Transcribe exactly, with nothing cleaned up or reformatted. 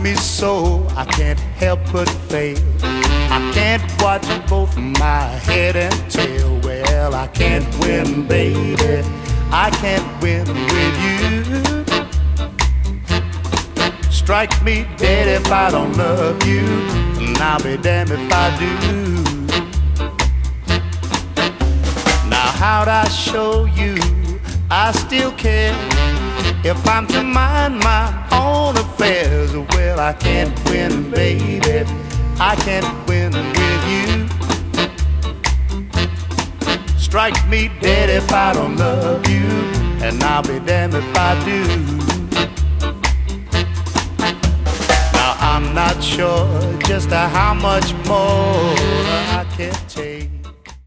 me so, I can't help but fail. I can't watch both my head and tail. Well, I can't win, baby, I can't win with you. Strike me dead if I don't love you, and I'll be damned if I do. Now how'd I show you I still care if I'm to mind my own affairs? Well, I can't win, baby, I can't win with you. Strike me dead if I don't love you, and I'll be damned if I do. Now I'm not sure just how much more I can take.